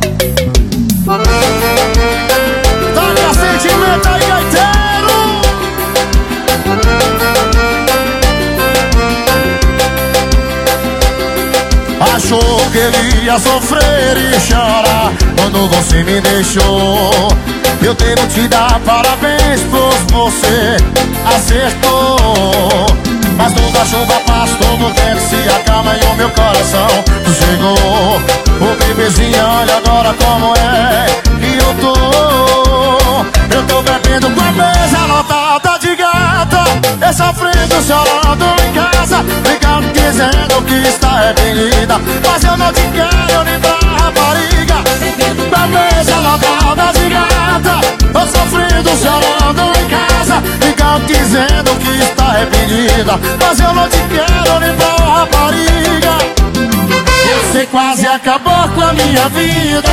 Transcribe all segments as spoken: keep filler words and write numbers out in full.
Taca sentimento aí, gaiteiro. Achou que ele ia sofrer e chorar quando você me deixou. Eu devo te dar parabéns, pois você acertou. Mas toda a chuva passa, todo o tempo se acalma e o meu coração sossegou. Ô bebezinha, olha agora como é que eu tô. Eu tô bebendo com a mesa lotada de gata, e sofrendo, chorando em casa, brigando, dizendo que está arrependida. Mas eu não te quero nem pra rapariga. Com a mesa lotada de gata, eu sofrendo, chorando em casa, brigando, dizendo que está arrependida. Mas eu não te quero nem pra rapariga. Você quase acabou com a minha vida.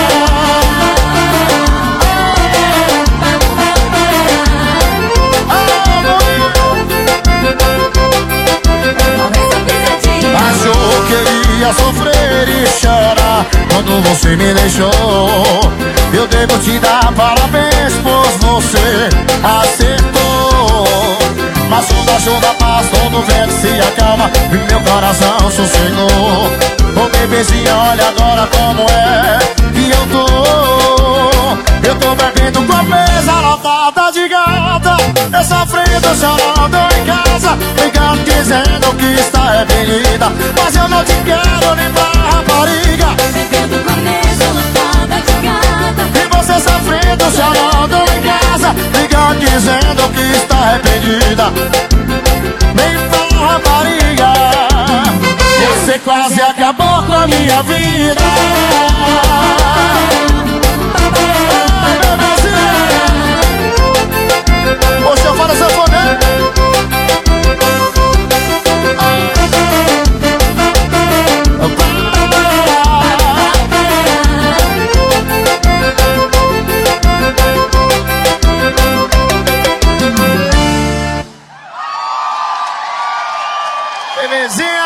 Achou que eu ia sofrer e chorar quando você me deixou. Eu devo te dar parabéns, pois você acertou. Mas toda chuva passa, todo vento se acalma e meu coração sossegou. Ô bebezinha, olha agora como é que eu tô. Eu tô bebendo com a mesa lotada de gata, eu sofrendo, chorando em casa, brigando, dizendo que está arrependida. Mas eu não te quero nem pra rapariga. Bebendo com a mesa lotada de gata, E você sofrendo, chorando em casa, brigando, dizendo que está arrependida. Nem pra rapariga. Você quase acabou com a minha vida. Você fala sanfoneiro. Belezinha.